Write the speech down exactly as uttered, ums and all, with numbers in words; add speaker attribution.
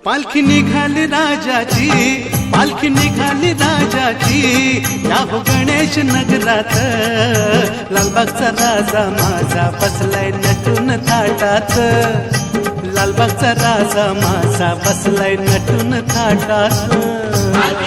Speaker 1: पालखी निघाली राजाची, पालखी निघाली राजाची, या हो गणेश नगरात, लालबागचा राजा माझा बसलाय नटून थाटात, लालबागचा राजा माझा बसलाय नटून थाटात।